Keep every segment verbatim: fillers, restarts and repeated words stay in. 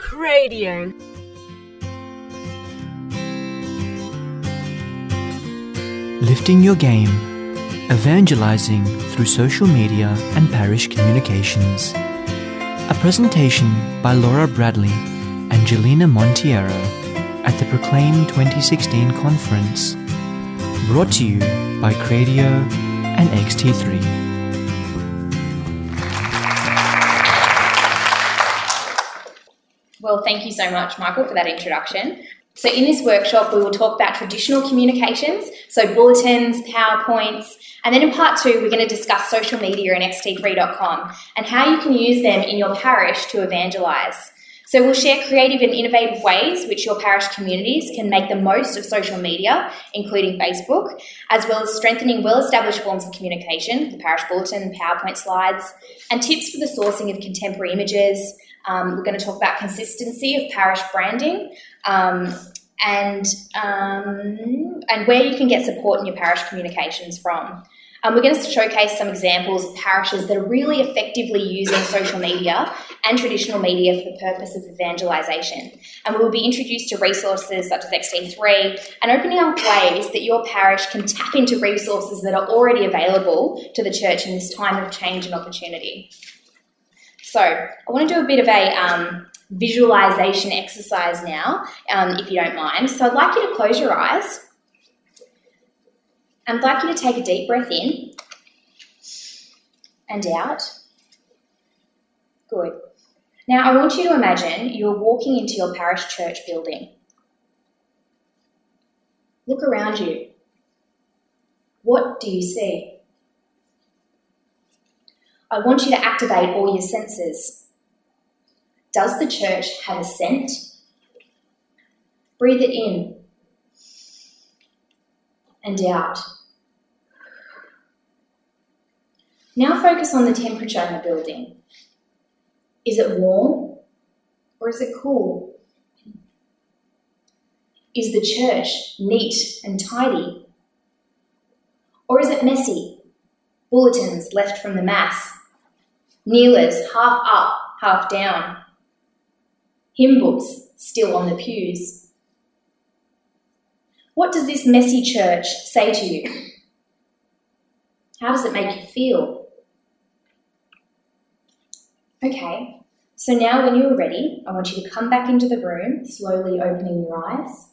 Radio. Lifting your game, evangelizing through social media and parish communications. A presentation by Laura Bradley and Jelena Monteiro at the Proclaim twenty sixteen conference. Brought to you by Cradio and X T three. Well, thank you so much, Michael, for that introduction. So in this workshop, we will talk about traditional communications, so bulletins, PowerPoints, and then in part two, we're going to discuss social media and X T three dot com and how you can use them in your parish to evangelise. So we'll share creative and innovative ways which your parish communities can make the most of social media, including Facebook, as well as strengthening well-established forms of communication, the parish bulletin, PowerPoint slides, and tips for the sourcing of contemporary images. Um, we're going to talk about consistency of parish branding, um, and um, and where you can get support in your parish communications from. Um, we're going to showcase some examples of parishes that are really effectively using social media and traditional media for the purpose of evangelisation. And we will be introduced to resources such as X T three and opening up ways that your parish can tap into resources that are already available to the church in this time of change and opportunity. So I want to do a bit of a um, visualisation exercise now, um, if you don't mind. So I'd like you to close your eyes. I'd like you to take a deep breath in and out. Good. Now I want you to imagine you're walking into your parish church building. Look around you. What do you see? I want you to activate all your senses. Does the church have a scent? Breathe it in and out. Now focus on the temperature in the building. Is it warm or is it cool? Is the church neat and tidy? Or is it messy? Bulletins left from the Mass. Kneelers half up, half down. Hymn books still on the pews. What does this messy church say to you? How does it make you feel? Okay, so now when you're ready, I want you to come back into the room, slowly opening your eyes.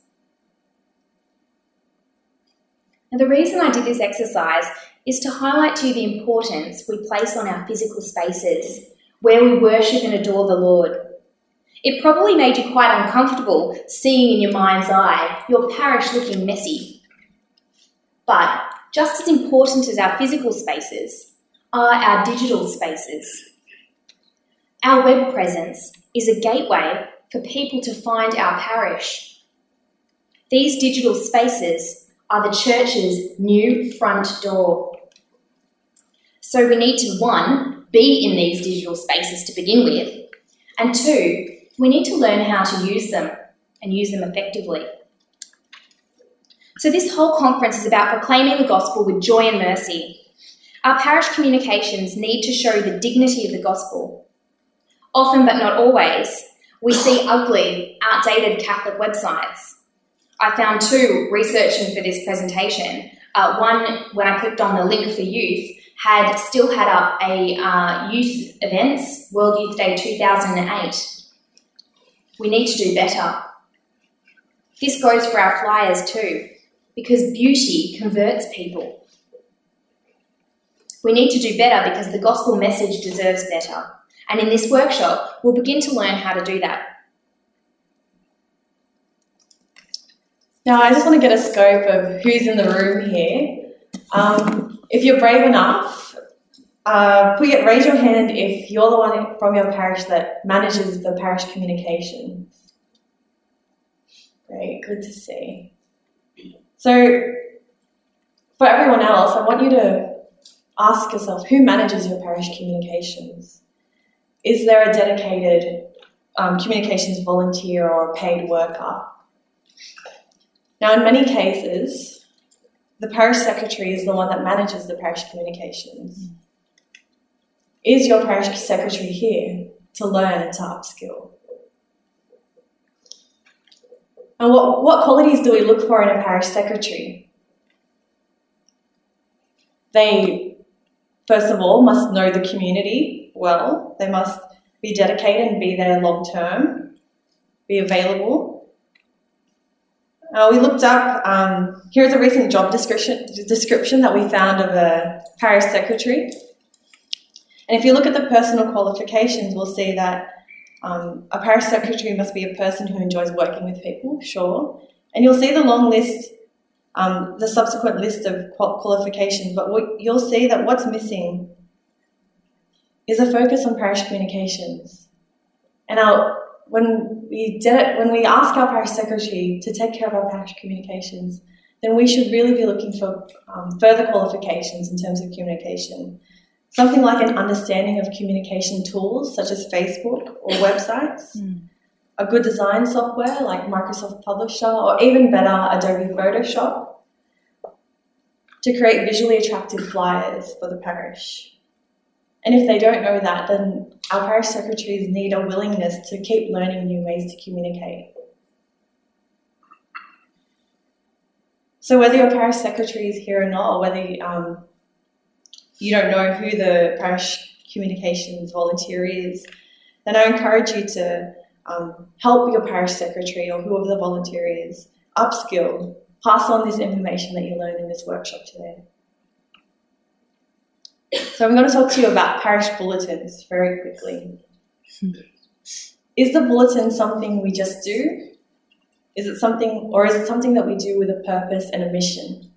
Now the reason I did this exercise is to highlight to you the importance we place on our physical spaces where we worship and adore the Lord. It probably made you quite uncomfortable seeing in your mind's eye your parish looking messy. But just as important as our physical spaces are our digital spaces. Our web presence is a gateway for people to find our parish. These digital spaces are the church's new front door. So we need to, one, be in these digital spaces to begin with, and two, we need to learn how to use them and use them effectively. So this whole conference is about proclaiming the gospel with joy and mercy. Our parish communications need to show the dignity of the gospel. Often, but not always, we see ugly, outdated Catholic websites. I found two researching for this presentation. Uh, one, when I clicked on the link for youth, had still had up a uh, youth events, World Youth Day two thousand eight. We need to do better. This goes for our flyers too, because beauty converts people. We need to do better because the gospel message deserves better. And in this workshop, we'll begin to learn how to do that. Now, I just want to get a scope of who's in the room here. Um, if you're brave enough, uh, put your, raise your hand if you're the one from your parish that manages the parish communications. Great, good to see. So, for everyone else, I want you to ask yourself, who manages your parish communications? Is there a dedicated um, communications volunteer or a paid worker? Now, in many cases, the parish secretary is the one that manages the parish communications. Is your parish secretary here to learn and to upskill? And what, what qualities do we look for in a parish secretary? They, first of all, must know the community well. They must be dedicated and be there long term, be available. Uh, we looked up, um, here's a recent job description, description that we found of a parish secretary. And if you look at the personal qualifications, we'll see that um, a parish secretary must be a person who enjoys working with people, sure. And you'll see the long list, um, the subsequent list of qualifications, but what, you'll see that what's missing is a focus on parish communications. And our, when we did it, when we ask our parish secretary to take care of our parish communications, then we should really be looking for um, further qualifications in terms of communication. Something like an understanding of communication tools such as Facebook or websites, mm. a good design software like Microsoft Publisher, or even better, Adobe Photoshop, to create visually attractive flyers for the parish. And if they don't know that, then our parish secretaries need a willingness to keep learning new ways to communicate. So whether your parish secretary is here or not, or whether um, you don't know who the parish communications volunteer is, then I encourage you to um, help your parish secretary or whoever the volunteer is upskill, pass on this information that you learned in this workshop today. So I'm going to talk to you about parish bulletins very quickly. Is the bulletin something we just do? Is it something, or is it something that we do with a purpose and a mission?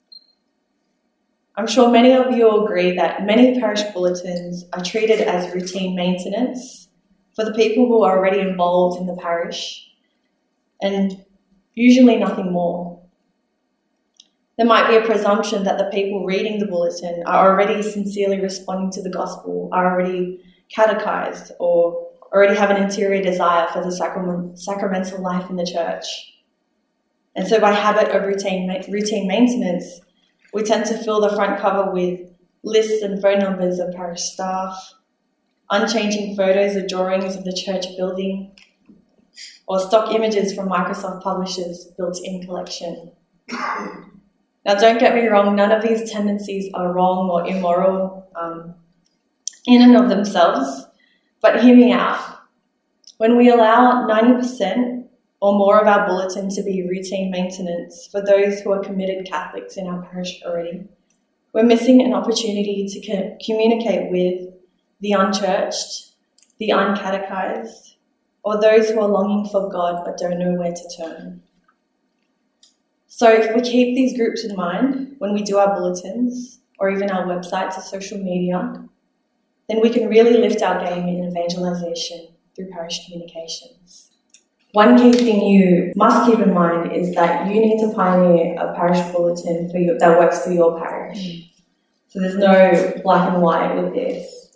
I'm sure many of you will agree that many parish bulletins are treated as routine maintenance for the people who are already involved in the parish, and usually nothing more. There might be a presumption that the people reading the bulletin are already sincerely responding to the gospel, are already catechized, or already have an interior desire for the sacrament, sacramental life in the church. And so by habit of routine, routine maintenance, we tend to fill the front cover with lists and phone numbers of parish staff, unchanging photos or drawings of the church building, or stock images from Microsoft Publisher's built-in collection. Now, don't get me wrong, none of these tendencies are wrong or immoral um, in and of themselves, but hear me out. When we allow ninety percent or more of our bulletin to be routine maintenance for those who are committed Catholics in our parish already, we're missing an opportunity to co- communicate with the unchurched, the uncatechized, or those who are longing for God but don't know where to turn. So if we keep these groups in mind when we do our bulletins or even our websites or social media, then we can really lift our game in evangelization through parish communications. One key thing you must keep in mind is that you need to pioneer a parish bulletin for your, that works for your parish. Mm. So there's no black and white with this.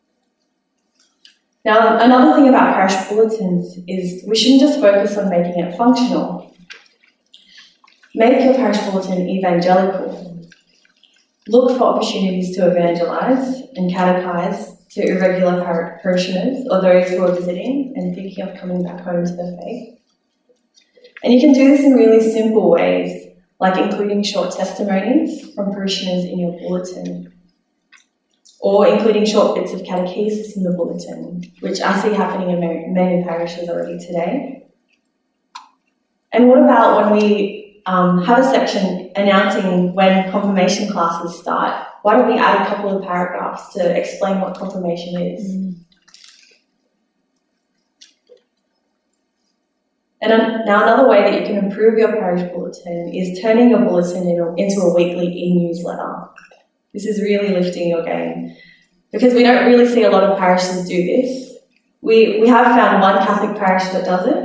Now, another thing about parish bulletins is we shouldn't just focus on making it functional. Make your parish bulletin evangelical. Look for opportunities to evangelize and catechize to irregular par- parishioners or those who are visiting and thinking of coming back home to their faith. And you can do this in really simple ways, like including short testimonies from parishioners in your bulletin, or including short bits of catechesis in the bulletin, which I see happening in many parishes already today. And what about when we Um, have a section announcing when confirmation classes start? Why don't we add a couple of paragraphs to explain what confirmation is? Mm. And um, now another way that you can improve your parish bulletin is turning your bulletin in a, into a weekly e-newsletter. This is really lifting your game because we don't really see a lot of parishes do this. We, we have found one Catholic parish that does it.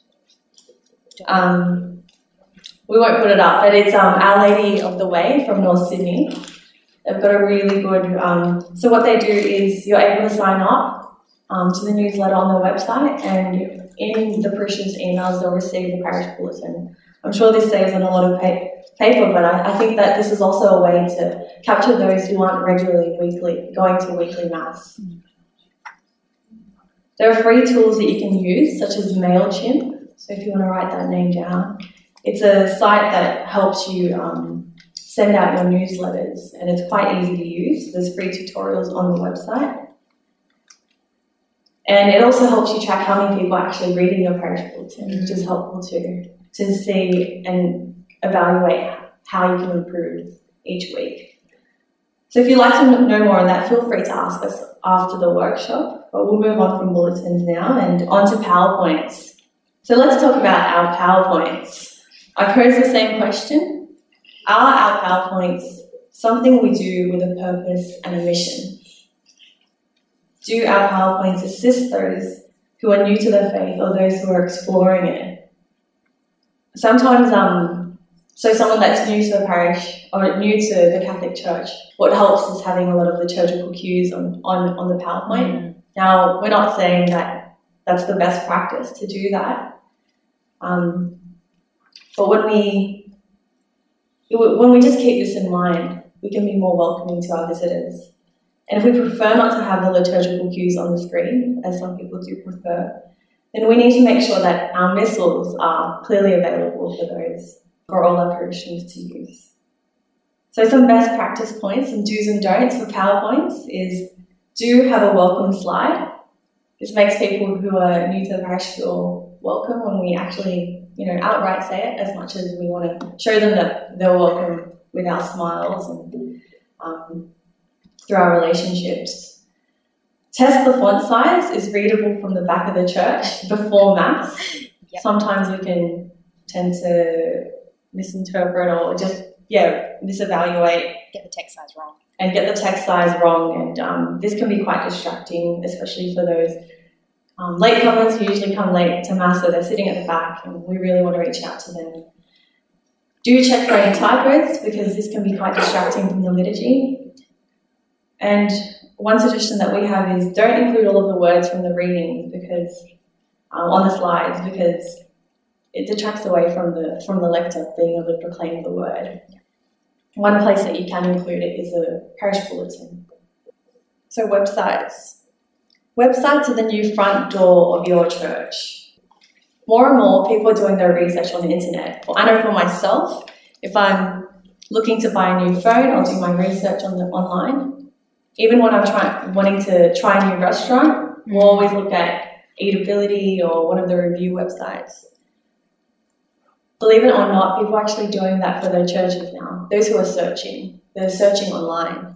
Um, We won't put it up, but it's um, Our Lady of the Way from North Sydney. They've got a really good... Um, so what they do is you're able to sign up um, to the newsletter on their website, and in the parishioners' emails they'll receive the parish bulletin. I'm sure this saves on a lot of pa- paper, but I, I think that this is also a way to capture those who aren't regularly weekly going to weekly mass. There are free tools that you can use, such as MailChimp. So if you want to write that name down, it's a site that helps you um, send out your newsletters, and it's quite easy to use. There's free tutorials on the website. And it also helps you track how many people are actually reading your parish bulletin, which is helpful too, to see and evaluate how you can improve each week. So if you'd like to know more on that, feel free to ask us after the workshop, but we'll move on from bulletins now and on to PowerPoints. So let's talk about our PowerPoints. I pose the same question. Are our PowerPoints something we do with a purpose and a mission? Do our PowerPoints assist those who are new to the faith or those who are exploring it? Sometimes, um, so someone that's new to the parish or new to the Catholic Church, what helps is having a lot of liturgical cues on, on, on the PowerPoint. Mm. Now, we're not saying that that's the best practice to do that. Um, but when we, when we just keep this in mind, we can be more welcoming to our visitors. And if we prefer not to have the liturgical cues on the screen, as some people do prefer, then we need to make sure that our missals are clearly available for those, for all our parishioners to use. So some best practice points and do's and don'ts for PowerPoints is do have a welcome slide. This makes people who are new to the parish feel welcome when we actually, you know, outright say it, as much as we want to show them that they're welcome with our smiles and um, through our relationships. Test the font size is readable from the back of the church before Mass. Yep. Sometimes we can tend to misinterpret or just, yeah, misevaluate. Get the text size wrong. And get the text size wrong. And um, this can be quite distracting, especially for those um, latecomers who usually come late to Mass, so they're sitting at the back and we really want to reach out to them. Do check for any typos, because this can be quite distracting from the liturgy. And one suggestion that we have is don't include all of the words from the readings because um, on the slides, because it detracts away from the from the lector being able to proclaim the word. One place that you can include it is a parish bulletin. So websites. Websites are the new front door of your church. More and more people are doing their research on the internet. Well, I know for myself, if I'm looking to buy a new phone, I'll do my research on the online. Even when I'm trying, wanting to try a new restaurant, we'll always look at Eatability or one of the review websites. Believe it or not, people are actually doing that for their churches now. Those who are searching, they're searching online.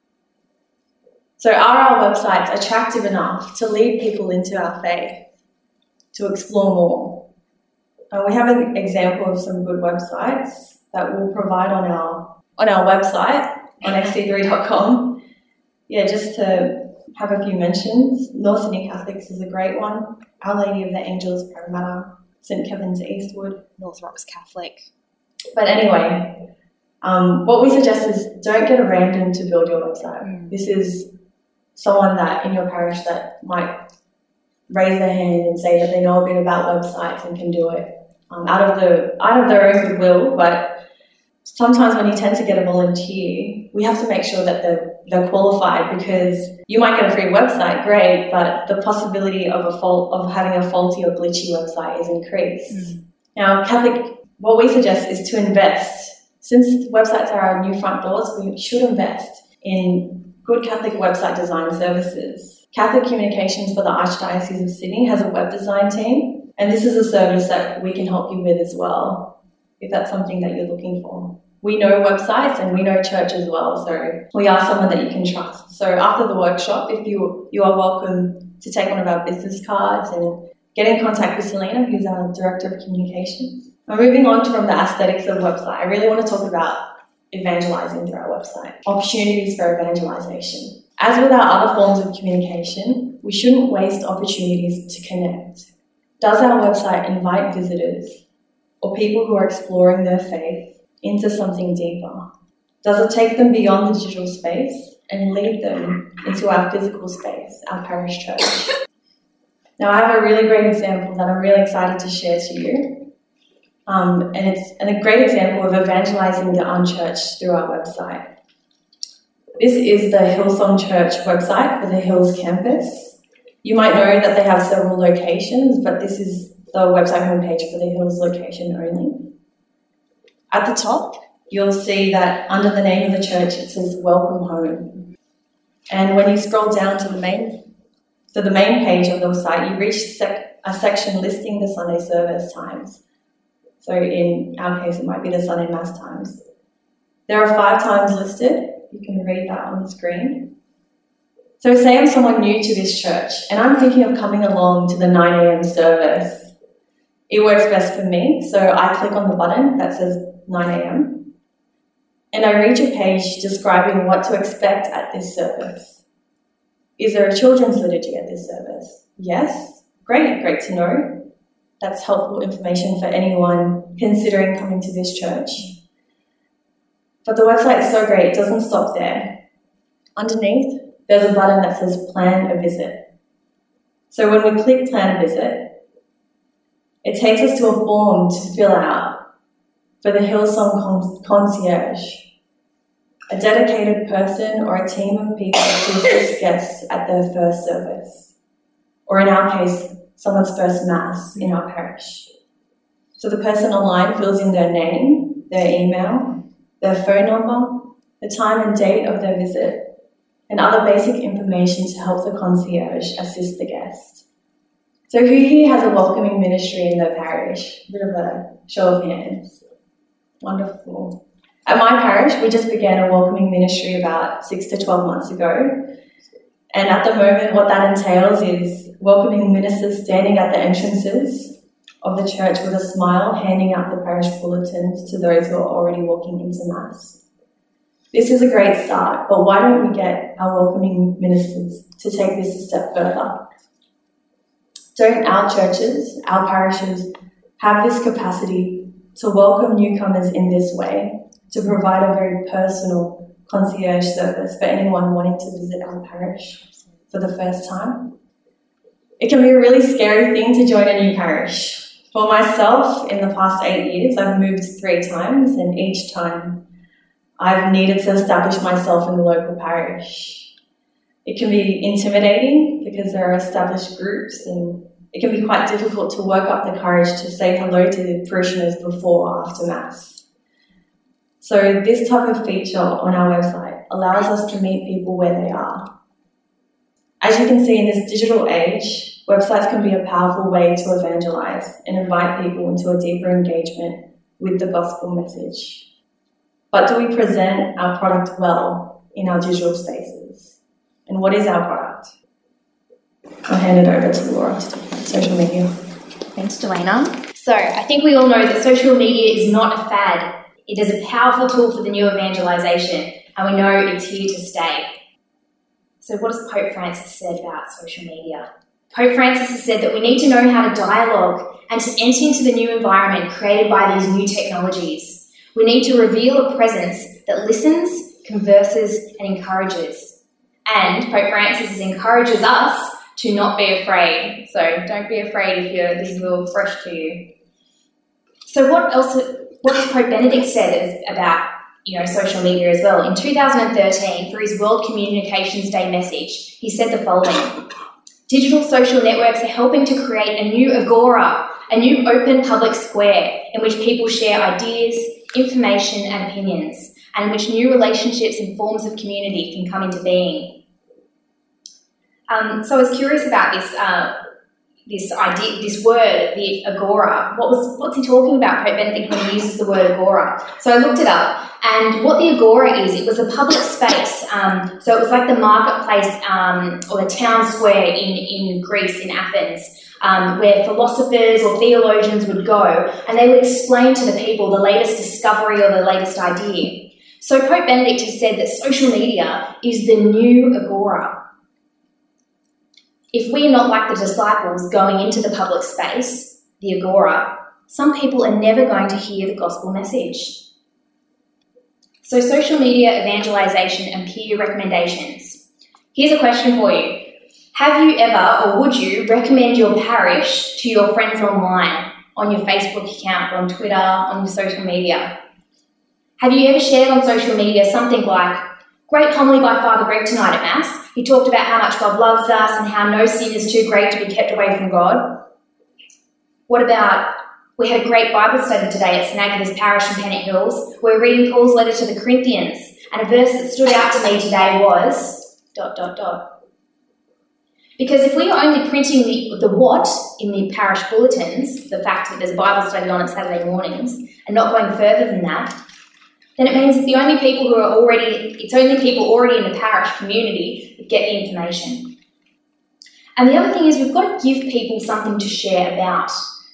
So are our websites attractive enough to lead people into our faith, to explore more? Uh, we have an example of some good websites that we'll provide on our on our website, on x c three dot com. Yeah, just to have a few mentions. North Sydney Catholics is a great one. Our Lady of the Angels, Parramatta. Saint Kevin's Eastwood. North Rocks Catholic. But anyway, um, what we suggest is don't get a random to build your website. Mm. This is someone that in your parish that might raise their hand and say that they know a bit about websites and can do it um, out of the out of their own goodwill. But sometimes when you tend to get a volunteer, we have to make sure that they're, they're qualified, because you might get a free website, great, but the possibility of a fault of having a faulty or glitchy website is increased. Mm. Now, Catholic, what we suggest is to invest. Since websites are our new front doors, we should invest in good Catholic website design services. Catholic Communications for the Archdiocese of Sydney has a web design team, and this is a service that we can help you with as well, if that's something that you're looking for. We know websites and we know church as well, so we are someone that you can trust. So after the workshop, if you you are welcome to take one of our business cards and get in contact with Selena, who's our Director of Communications. Now, moving on from the aesthetics of the website, I really want to talk about evangelizing through our website, opportunities for evangelization. As with our other forms of communication, we shouldn't waste opportunities to connect. Does our website invite visitors or people who are exploring their faith into something deeper? Does it take them beyond the digital space and lead them into our physical space, our parish church? Now, I have a really great example that I'm really excited to share to you. Um, and it's and a great example of evangelizing the unchurched through our website. This is the Hillsong Church website for the Hills campus. You might know that they have several locations, but this is the website homepage for the Hills location only. At the top, you'll see that under the name of the church, it says Welcome Home. And when you scroll down to the main to the main page of the site, you reach sec- a section listing the Sunday service times. So in our case, it might be the Sunday Mass times. There are five times listed. You can read that on the screen. So say I'm someone new to this church and I'm thinking of coming along to the nine a.m. service. It works best for me, so I click on the button that says nine a.m. and I reach a page describing what to expect at this service. Is there a children's liturgy at this service? Yes. Great, great to know. That's helpful information for anyone considering coming to this church. But the website is so great, it doesn't stop there. Underneath, there's a button that says Plan a Visit. So when we click Plan a Visit, it takes us to a form to fill out for the Hillsong Concierge, a dedicated person or a team of people to assist guests at their first service, or in our case, someone's first Mass in our parish. So the person online fills in their name, their email, their phone number, the time and date of their visit, and other basic information to help the concierge assist the guest. So who here has a welcoming ministry in their parish? A bit of a show of hands. Wonderful. At my parish, we just began a welcoming ministry about six to twelve months ago. And at the moment, what that entails is welcoming ministers standing at the entrances of the church with a smile, handing out the parish bulletins to those who are already walking into Mass. This is a great start, but why don't we get our welcoming ministers to take this a step further? Don't our churches, our parishes, have this capacity to welcome newcomers in this way, to provide a very personal concierge service for anyone wanting to visit our parish for the first time? It can be a really scary thing to join a new parish. For myself, in the past eight years, I've moved three times, and each time I've needed to establish myself in the local parish. It can be intimidating because there are established groups, and it can be quite difficult to work up the courage to say hello to the parishioners before or after Mass. So this type of feature on our website allows us to meet people where they are. As you can see, in this digital age, websites can be a powerful way to evangelize and invite people into a deeper engagement with the gospel message. But do we present our product well in our digital spaces? And what is our product? I'll hand it over to Laura to talk about social media. Thanks, Delana. So I think we all know that social media is not a fad. It is a powerful tool for the new evangelization, and we know it's here to stay. So what has Pope Francis said about social media? Pope Francis has said that we need to know how to dialogue and to enter into the new environment created by these new technologies. We need to reveal a presence that listens, converses, and encourages. And Pope Francis encourages us to not be afraid. So don't be afraid if you're, this is a little fresh to you. So what else, what has Pope Benedict said about, you know, social media as well? In two thousand thirteen, for his World Communications Day message, he said the following: digital social networks are helping to create a new agora, a new open public square in which people share ideas, information and opinions, and in which new relationships and forms of community can come into being. Um, so I was curious about this uh, this idea, this word, the agora. What was what's he talking about, Pope Benedict, when he uses the word agora? So I looked it up, and what the agora is, it was a public space. Um, so it was like the marketplace um, or the town square in, in Greece, in Athens, um, where philosophers or theologians would go, and they would explain to the people the latest discovery or the latest idea. So Pope Benedict has said that social media is the new agora. If we are not like the disciples going into the public space, the agora, some people are never going to hear the gospel message. So social media evangelization and peer recommendations. Here's a question for you. Have you ever, or would you, recommend your parish to your friends online, on your Facebook account, on Twitter, on your social media? Have you ever shared on social media something like, great homily by Father Greg tonight at Mass. He talked about how much God loves us and how no sin is too great to be kept away from God. What about, we had a great Bible study today at St Agatha's Parish in Pennant Hills. We're reading Paul's letter to the Corinthians, and a verse that stood out to me today was dot, dot, dot. Because if we are only printing the, the what in the parish bulletins, the fact that there's a Bible study on at Saturday mornings, and not going further than that, then it means that the only people who are already, it's only people already in the parish community that get the information. And the other thing is we've got to give people something to share about.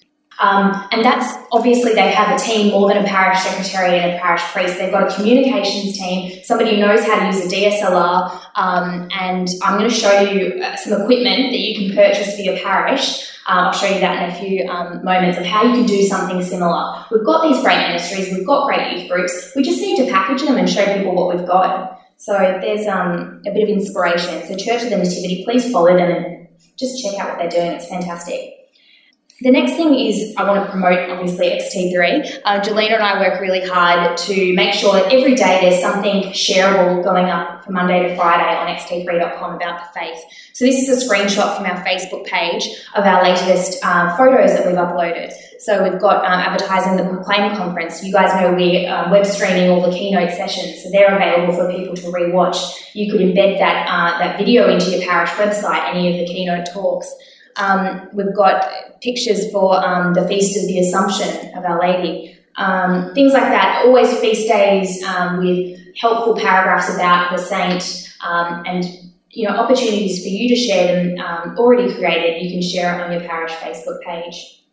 Um, and that's, obviously they have a team more than a parish secretary and a parish priest. They've got a communications team, somebody who knows how to use a D S L R, um, and I'm going to show you uh, some equipment that you can purchase for your parish. Uh, I'll show you that in a few um, moments of how you can do something similar. We've got these great ministries, we've got great youth groups, we just need to package them and show people what we've got. So there's um, a bit of inspiration. So Church of the Nativity, please follow them and just check out what they're doing, it's fantastic. The next thing is I want to promote, obviously, X T three. Uh, Jelena and I work really hard to make sure that every day there's something shareable going up from Monday to Friday on x t three dot com about the faith. So this is a screenshot from our Facebook page of our latest uh, photos that we've uploaded. So we've got um, advertising the Proclaim conference. You guys know we're um, web streaming all the keynote sessions, so they're available for people to rewatch. You could embed that, uh, that video into your parish website, any of the keynote talks. Um, we've got pictures for um, the Feast of the Assumption of Our Lady, um, things like that. Always feast days um, with helpful paragraphs about the saint, um, and you know opportunities for you to share them um, already created. You can share it on your parish Facebook page.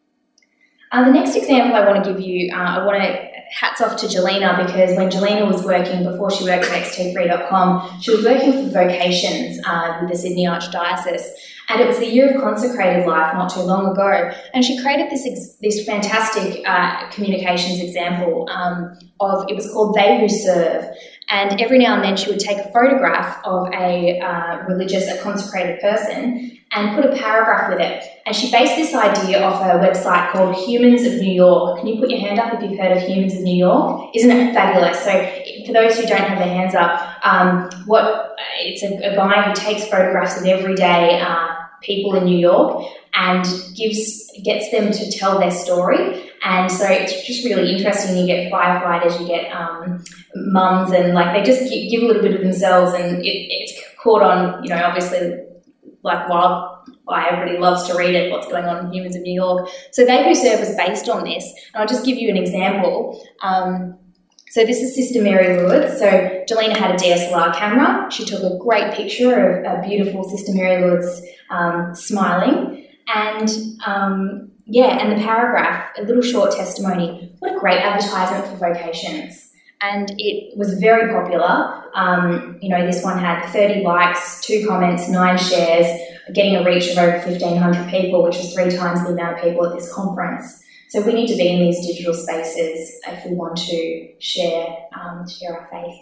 Uh, the next example I want to give you, uh, I want to hats off to Jelena, because when Jelena was working, before she worked at x t three dot com, she was working for vocations uh, with the Sydney Archdiocese. And it was the year of consecrated life not too long ago. And she created this ex- this fantastic uh, communications example um, of, it was called They Who Serve. And every now and then she would take a photograph of a uh, religious, a consecrated person and put a paragraph with it. And she based this idea off a website called Humans of New York. Can you put your hand up if you've heard of Humans of New York? Isn't it fabulous? So for those who don't have their hands up, um, what it's a, a guy who takes photographs of everyday uh, people in New York and gives gets them to tell their story. And so it's just really interesting. You get firefighters, you get um, mums, and like they just give, give a little bit of themselves, and it, it's caught on, you know, obviously like wildfire. Everybody loves to read it, what's going on in Humans of New York. So They Who Serve was based on this. And I'll just give you an example. Um, So this is Sister Mary Lourdes. So Jelena had a D S L R camera. She took a great picture of a beautiful Sister Mary Lourdes um, smiling. And um, yeah, and the paragraph, a little short testimony. What a great advertisement for vocations. And it was very popular. Um, you know, this one had thirty likes, two comments, nine shares, getting a reach of over fifteen hundred people, which was three times the amount of people at this conference. So we need to be in these digital spaces if we want to share, um, share our faith.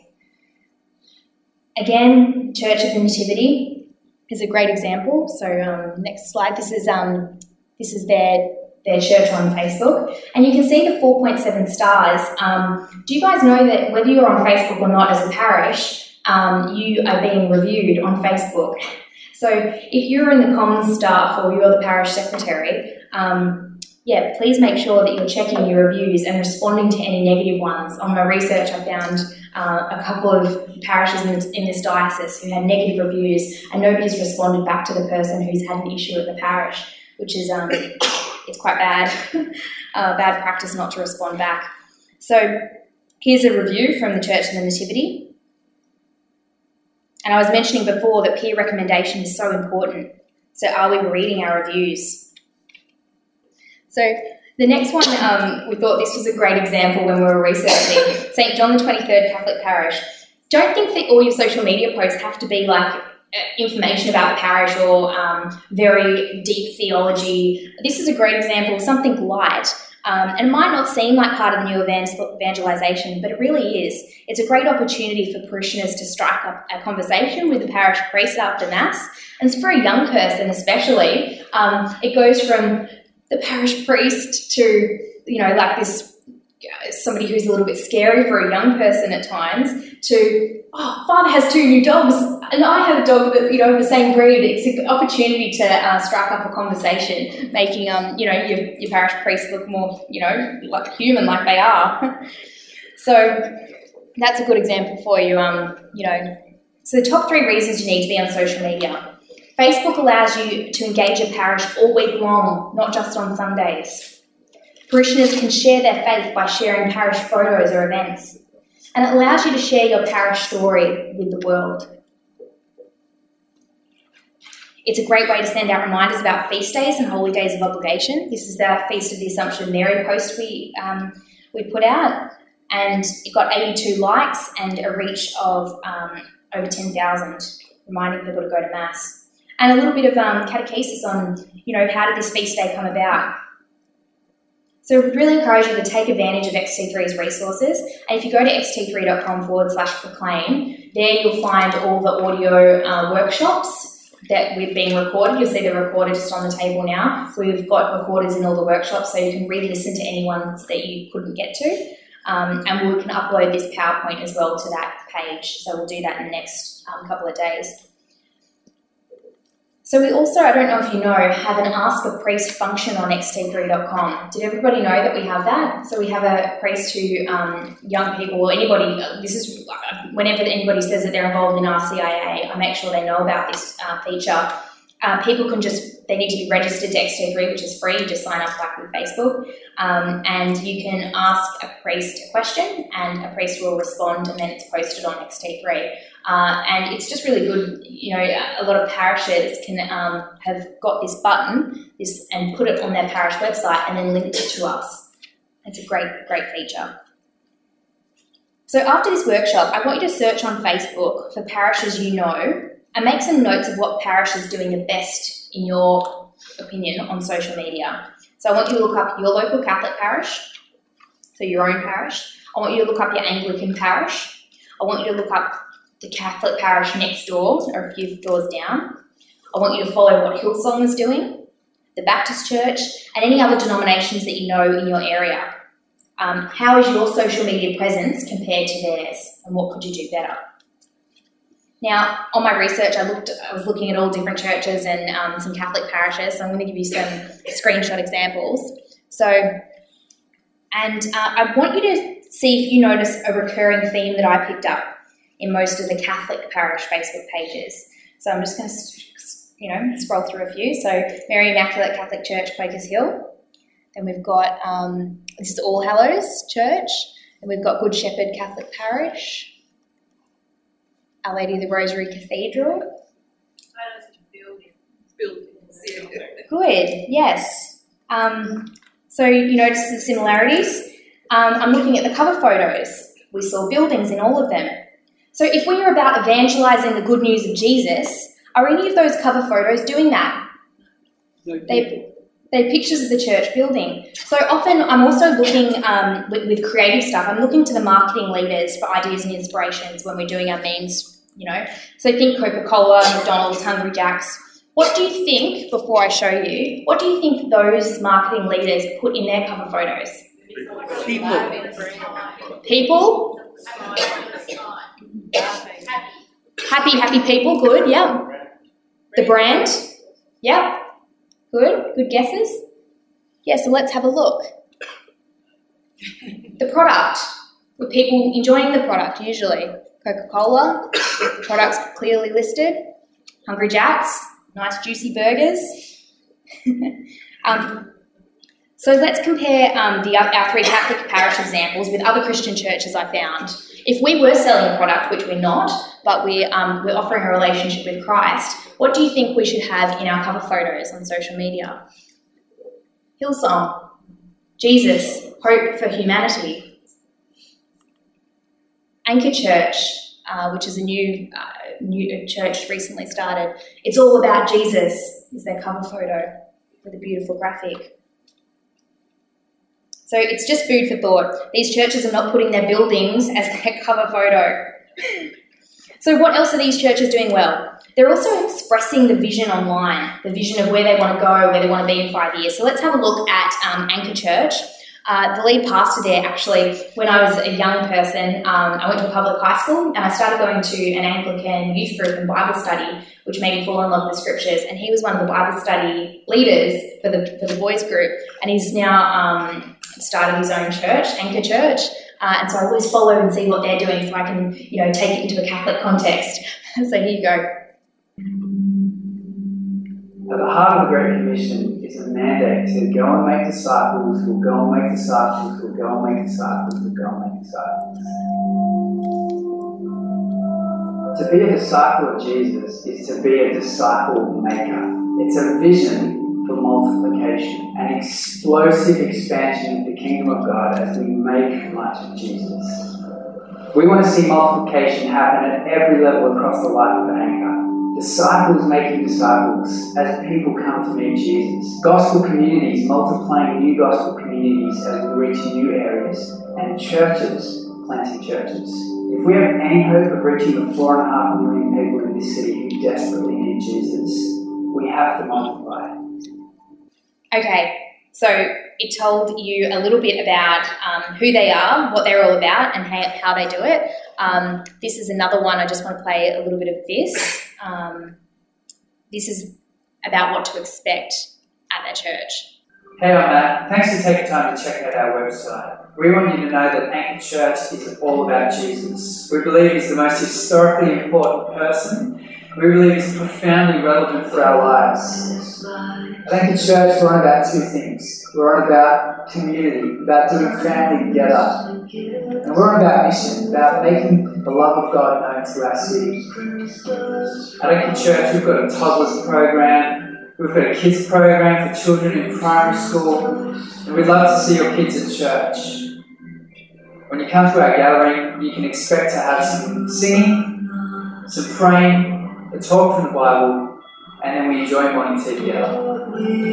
Again, Church of the Nativity is a great example. So um, next slide. This is um, this is their their church on Facebook, and you can see the four point seven stars. Um, do you guys know that whether you're on Facebook or not as a parish, um, you are being reviewed on Facebook? So if you're in the commons staff or you're the parish secretary, um, yeah, please make sure that you're checking your reviews and responding to any negative ones. On my research, I found uh, a couple of parishes in, in this diocese who had negative reviews, and nobody's responded back to the person who's had an issue at the parish, which is um, it's quite bad, uh, bad practice not to respond back. So here's a review from the Church of the Nativity. And I was mentioning before that peer recommendation is so important. So are we reading our reviews? So the next one, um, we thought this was a great example when we were researching Saint John the twenty-third Catholic Parish. Don't think that all your social media posts have to be like information about the parish or um, very deep theology. This is a great example of something light. Um, and it might not seem like part of the new evangelization, but it really is. It's a great opportunity for parishioners to strike up a conversation with the parish priest after Mass. And it's for a young person especially. Um, it goes from the parish priest to, you know, like this somebody who's a little bit scary for a young person at times to, oh, father has two new dogs and I have a dog that, you know, the same breed. It's an opportunity to uh, strike up a conversation, making, um, you know, your, your parish priests look more, you know, like human, like they are. So that's a good example for you, um, you know. So the top three reasons you need to be on social media. Facebook allows you to engage your parish all week long, not just on Sundays. Parishioners can share their faith by sharing parish photos or events, and it allows you to share your parish story with the world. It's a great way to send out reminders about feast days and holy days of obligation. This is the Feast of the Assumption of Mary post we um, we put out, and it got eighty-two likes and a reach of um, over ten thousand, reminding people to go to Mass. And a little bit of um, catechesis on, you know, how did this feast day come about? So we really encourage you to take advantage of X T three's resources. And if you go to xt3.com forward slash proclaim, there you'll find all the audio uh, workshops that we've been recorded. You'll see they're recorded just on the table now. We've got recorders in all the workshops, so you can re-listen to any ones that you couldn't get to. Um, and we can upload this PowerPoint as well to that page. So we'll do that in the next um, couple of days. So we also, I don't know if you know, have an Ask a Priest function on x t three dot com. Did everybody know that we have that? So we have a priest who, um, young people, or anybody, this is, whenever anybody says that they're involved in R C I A, I make sure they know about this uh, feature. Uh, people can just, they need to be registered to X T three, which is free. You just sign up like with Facebook. Um, and you can ask a priest a question and a priest will respond, and then it's posted on X T three. Uh, and it's just really good. You know, a lot of parishes can um, have got this button this and put it on their parish website and then link it to us. It's a great, great feature. So after this workshop, I want you to search on Facebook for parishes you know and make some notes of what parish is doing the best, in your opinion, on social media. So I want you to look up your local Catholic parish, so your own parish. I want you to look up your Anglican parish. I want you to look up the Catholic parish next door or a few doors down. I want you to follow what Hillsong is doing, the Baptist Church, and any other denominations that you know in your area. Um, how is your social media presence compared to theirs, and what could you do better? Now, on my research, I looked. I was looking at all different churches and um, some Catholic parishes, so I'm going to give you some screenshot examples. So, and uh, I want you to see if you notice a recurring theme that I picked up in most of the Catholic parish Facebook pages. So I'm just going to, you know, scroll through a few. So Mary Immaculate Catholic Church, Quakers Hill. Then we've got, um, this is All Hallows Church. And we've got Good Shepherd Catholic Parish. Our Lady of the Rosary Cathedral. Good, yes. Um, so you notice the similarities. Um, I'm looking at the cover photos. We saw buildings in all of them. So if we are about evangelising the good news of Jesus, are any of those cover photos doing that? No, they, they're pictures of the church building. So often I'm also looking um, with, with creative stuff. I'm looking to the marketing leaders for ideas and inspirations when we're doing our memes, you know. So think Coca-Cola, McDonald's, Hungry Jack's. What do you think, before I show you, what do you think those marketing leaders put in their cover photos? People. People? Happy, happy people, good, yeah. The brand, yeah. Good, good guesses. Yeah, so let's have a look. The product, with people enjoying the product usually. Coca-Cola, products clearly listed. Hungry Jack's, nice juicy burgers. um, so let's compare um, the, our three Catholic parish examples with other Christian churches I found. If we were selling a product, which we're not, but we, um, we're offering a relationship with Christ, what do you think we should have in our cover photos on social media? Hillsong, Jesus, Hope for Humanity. Anchor Church, uh, which is a new, uh, new church recently started. It's all about Jesus is their cover photo with a beautiful graphic. So it's just food for thought. These churches are not putting their buildings as their cover photo. So what else are these churches doing well? They're also expressing the vision online, the vision of where they want to go, where they want to be in five years. So let's have a look at um, Anchor Church. Uh, the lead pastor there, actually, when I was a young person, um, I went to a public high school and I started going to an Anglican youth group and Bible study, which made me fall in love with the scriptures. And he was one of the Bible study leaders for the for the boys group, and he's now um, started his own church, Anchor Church. Uh, and so I always follow and see what they're doing so I can, you know, take it into a Catholic context. So here you go. At the heart of the Great Commission is a mandate to go and make disciples, we'll go and make disciples, we'll go and make disciples, we'll go and make disciples. To be a disciple of Jesus is to be a disciple maker. It's a vision for multiplication, an explosive expansion of the kingdom of God as we make much of Jesus. We want to see multiplication happen at every level across the life of Anchor. Disciples making disciples as people come to meet Jesus. Gospel communities multiplying new gospel communities as we reach new areas. And churches planting churches. If we have any hope of reaching the four and a half million people in this city who desperately need Jesus, we have to multiply. Okay, so it told you a little bit about um, who they are, what they're all about, and how, how they do it. Um, this is another one. I just want to play a little bit of this. Um, this is about what to expect at their church. Hey, I'm Matt. Thanks for taking time to check out our website. We want you to know that Anchor Church is all about Jesus. We believe he's the most historically important person. We believe he's profoundly relevant for our lives. At Anchor Church, we're on about two things. We're on about community, about doing family together. And we're on about mission, about making the love of God known to our city. At Anchor Church, we've got a toddlers program. We've got a kids program for children in primary school, and we'd love to see your kids at church. When you come to our gathering, you can expect to have some singing, some praying, a talk from the Bible, and then we enjoy morning tea together.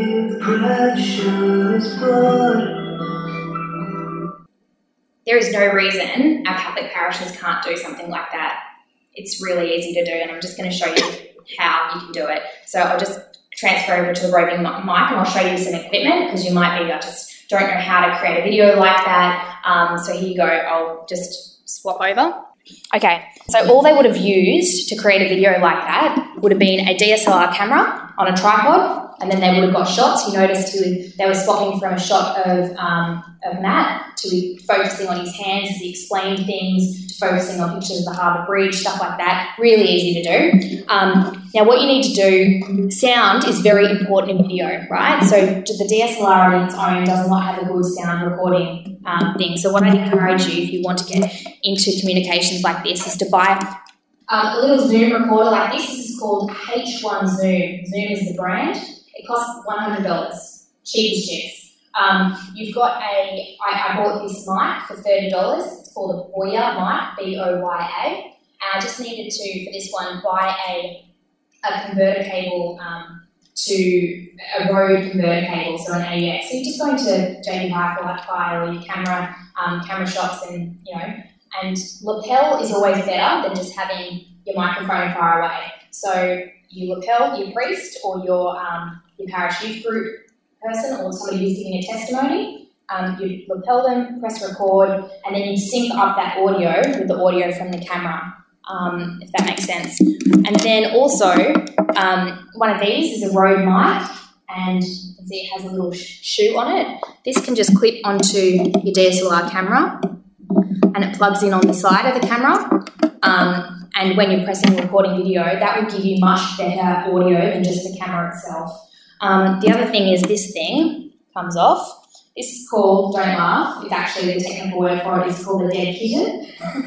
There is no reason our Catholic parishes can't do something like that. It's really easy to do, and I'm just going to show you how you can do it. So I'll just transfer over to the roving mic and I'll show you some equipment, because you might be, I just don't know how to create a video like that. Um, so here you go, I'll just swap over. Okay, so all they would have used to create a video like that would have been a D S L R camera on a tripod, and then they would have got shots. You noticed he, they were swapping from a shot of, um, of Matt to focusing on his hands as he explained things, to focusing on pictures of the Harbour Bridge, stuff like that. Really easy to do. Um, now, what you need to do, sound is very important in video, right? So the D S L R on its own does not have a good sound recording um, thing. So what I'd encourage you, if you want to get into communications like this, is to buy um, a little Zoom recorder like this. This is called H one Zoom. Zoom is the brand. It costs one hundred dollars, cheap as chips. Um, you've got a, I, I bought this mic for thirty dollars. It's called a Boya mic, B O Y A. And I just needed to, for this one, buy a, a converter cable um, to a Rode converter cable, so an A E X. So you just go into J B Hi-Fi or your camera, um, camera shops, and, you know, and lapel is always better than just having your microphone far away. So you lapel your priest or your um, your parish youth group person or somebody who's giving a testimony. Um, you lapel them, press record, and then you sync up that audio with the audio from the camera, um, if that makes sense. And then also, um, one of these is a Rode mic, and you can see it has a little sh- shoe on it. This can just clip onto your D S L R camera, and it plugs in on the side of the camera. Um, and when you're pressing recording video, that will give you much better audio than just the camera itself. Um, the other thing is this thing comes off. This is called, don't laugh, it's actually the technical word for it is called a dead kitten.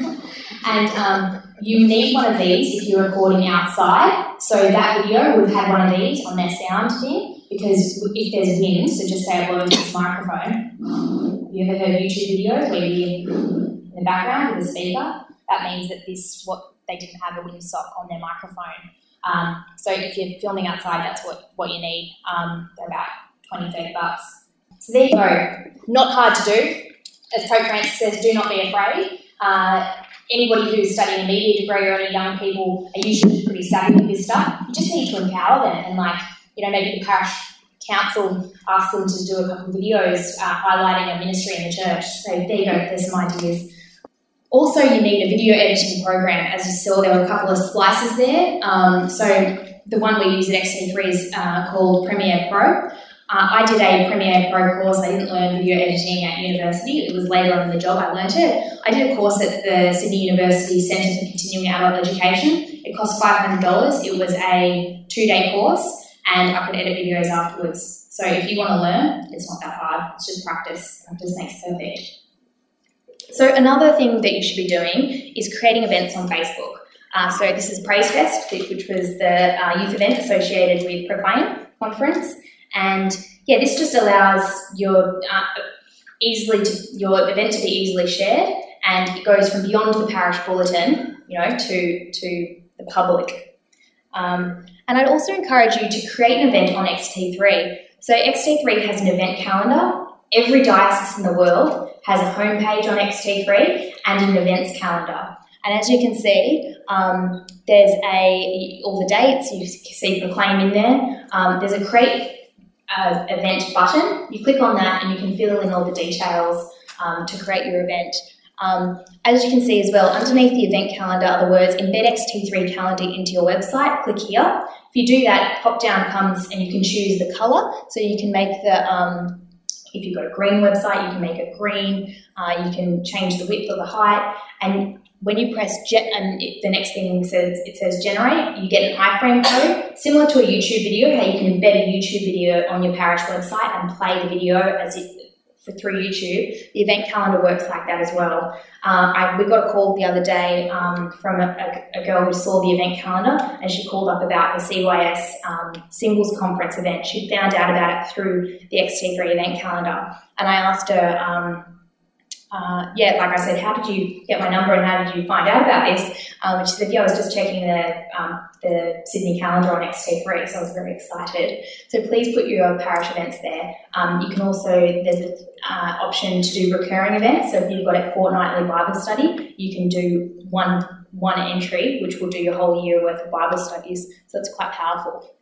And um, you need one of these if you're recording outside. So that video would have had one of these on their sound thing, because if there's wind, so just say I blow into this microphone. Have you ever heard YouTube videos where you hear in the background with a speaker? That means that this, what they didn't have a windsock on their microphone. Um, so if you're filming outside, that's what, what you need. Um, they're about twenty, thirty bucks. So there you go. Not hard to do. As Pope Francis says, do not be afraid. Uh, anybody who's studying a media degree or any young people are usually pretty savvy with this stuff. You just need to empower them and, like, you know, maybe the parish council asked them to do a couple of videos uh, highlighting a ministry in the church. So there you go, there's some ideas. Also, you need a video editing program. As you saw, there were a couple of splices there. Um, so the one we use at X T three is uh, called Premiere Pro. Uh, I did a Premiere Pro course. I didn't learn video editing at university. It was later on in the job I learnt it. I did a course at the Sydney University Centre for Continuing Adult Education. It cost five hundred dollars. It was a two-day course, and I could edit videos afterwards. So if you want to learn, it's not that hard. It's just practice. Practice makes perfect. So another thing that you should be doing is creating events on Facebook. Uh, so this is Praise Fest, which was the uh, youth event associated with Proclaim Conference. And yeah, this just allows your uh, easily to, your event to be easily shared, and it goes from beyond the parish bulletin, you know, to to the public. Um, and I'd also encourage you to create an event on X T three. So X T three has an event calendar. Every diocese in the world has a homepage on X T three and an events calendar. And as you can see, um, there's a all the dates. You see Proclaim in there. Um, there's a create uh, event button. You click on that and you can fill in all the details um, to create your event. Um, as you can see as well, underneath the event calendar are the words embed X T three calendar into your website. Click here. If you do that, pop down comes and you can choose the colour. So you can make the, um, if you've got a green website, you can make it green. Uh, you can change the width or the height. And when you press gen- and it, the next thing says it says generate, you get an iframe code, similar to a YouTube video, how you can embed a YouTube video on your parish website and play the video as it for through YouTube. The event calendar works like that as well. Uh, I, we got a call the other day um, from a, a, a girl who saw the event calendar, and she called up about the C Y S um, singles conference event. She found out about it through the X T three event calendar, and I asked her, um, uh, yeah, like I said, how did you get my number and how did you find out about this? Um, and she said, yeah, I was just checking the um, the Sydney calendar on X T three, so I was very excited. So please put your parish events there. Um, you can also, there's an uh, option to do recurring events. So if you've got a fortnightly Bible study, you can do one one entry, which will do your whole year worth of Bible studies. So it's quite powerful.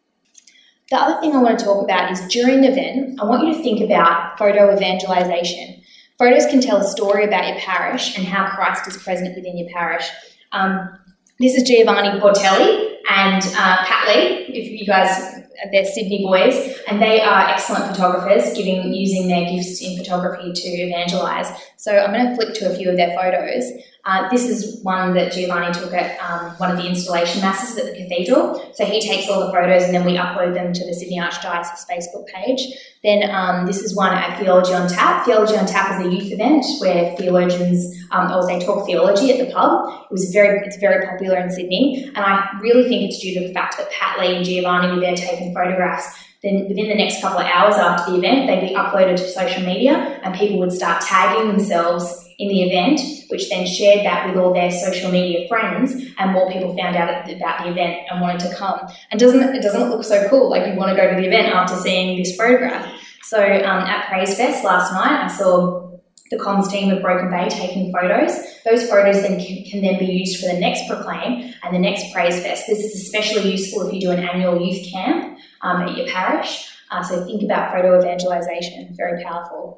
The other thing I want to talk about is during the event, I want you to think about photo evangelization. Photos can tell a story about your parish and how Christ is present within your parish. Um, this is Giovanni Portelli and uh, Pat Lee, if you guys, they're Sydney boys, and they are excellent photographers, giving using their gifts in photography to evangelise. So I'm going to flick to a few of their photos. Uh, this is one that Giovanni took at um, one of the installation masses at the cathedral. So he takes all the photos and then we upload them to the Sydney Archdiocese Facebook page. Then um, this is one at Theology on Tap. Theology on Tap is a youth event where theologians, um, or they talk theology at the pub. It was very, it's very popular in Sydney, and I really think it's due to the fact that Pat Lee and Giovanni were there taking photographs. Then within the next couple of hours after the event, they'd be uploaded to social media and people would start tagging themselves in the event, which then shared that with all their social media friends, and more people found out about the event and wanted to come. And doesn't it doesn't look so cool? Like you want to go to the event after seeing this photograph. So um, at Praise Fest last night, I saw the comms team of Broken Bay taking photos. Those photos then can, can then be used for the next Proclaim and the next Praise Fest. This is especially useful if you do an annual youth camp um, at your parish. Uh, so think about photo evangelization, very powerful.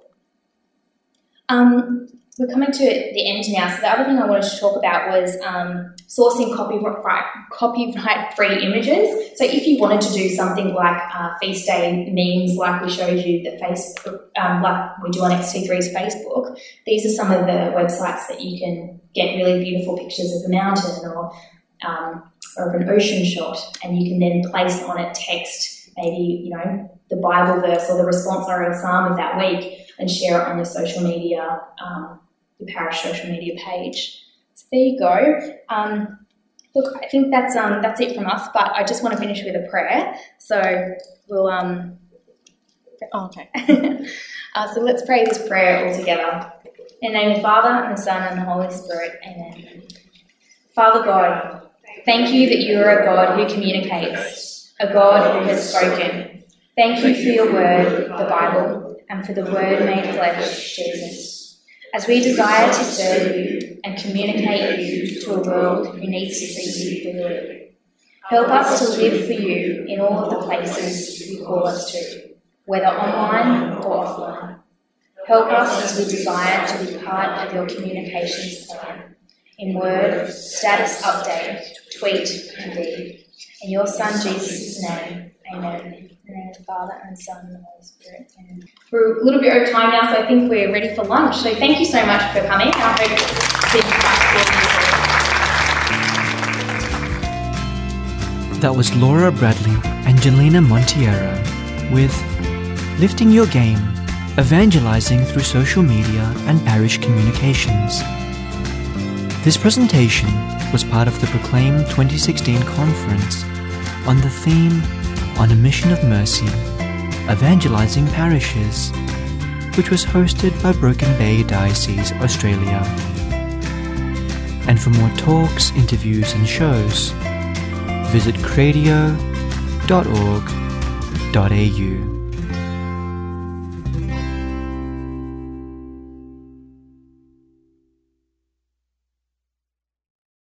Um, we're coming to the end now. So the other thing I wanted to talk about was um, sourcing copyright, copyright-free images. So if you wanted to do something like uh, feast day memes, like we showed you, that Facebook, um, like we do on X T three's Facebook, these are some of the websites that you can get really beautiful pictures of a mountain or um, or of an ocean shot, and you can then place on it text, maybe you know the Bible verse or the responsorial psalm of that week, and share it on your social media, um, your parish social media page. So there you go. Um, look, I think that's um, that's it from us, but I just want to finish with a prayer. So we'll... Um, oh, okay. uh, so let's pray this prayer all together. In the name of the Father, and the Son, and the Holy Spirit. Amen. Father God, thank you that you are a God who communicates, a God who has spoken. Thank you for your word, the Bible, and for the word made flesh, Jesus. As we desire to serve you and communicate you to a world who needs to see you clearly, Help us to live for you in all of the places you call us to, whether online or offline. Help us as we desire to be part of your communications plan, in word, status update, tweet and deed. In your Son Jesus' name, amen. In the name of the Father and the Son and the Holy Spirit. Amen. We're a little bit over time now, so I think we're ready for lunch. So thank you so much for coming. I hope it's been practical. That was Laura Bradley and Jelena Monteiro with Lifting Your Game, Evangelizing Through Social Media and Parish Communications. This presentation was part of the Proclaim twenty sixteen conference on the theme On a Mission of Mercy, Evangelizing Parishes, which was hosted by Broken Bay Diocese, Australia. And for more talks, interviews and shows, visit cradio dot org dot a u.